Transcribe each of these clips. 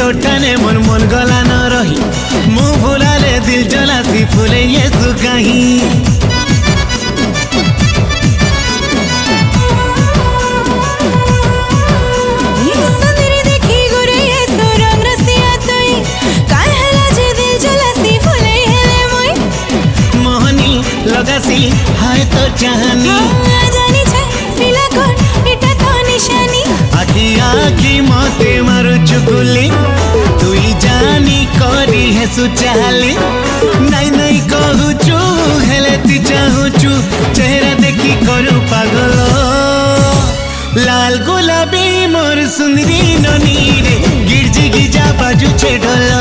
तोटाने मन मन गला न रही मुँह फुलाले दिल जलासी फुले ये कहीं लगासी हाय तो चाहनी जानी छे पिला कोन एटा तो निशानी आखी आखी मते मारो चुगली तुई जानी करी है सुचाली नहीं नहीं कहू चू हेले ती चाहू चू चेहरा देखी करू पागल लाल गुलाबी मोर सुंदरी ननी रे गिरजी गिजा बाजू छे ढोला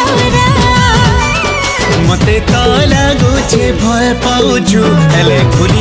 मते तो लागुचे भय पाउछु हेले खुली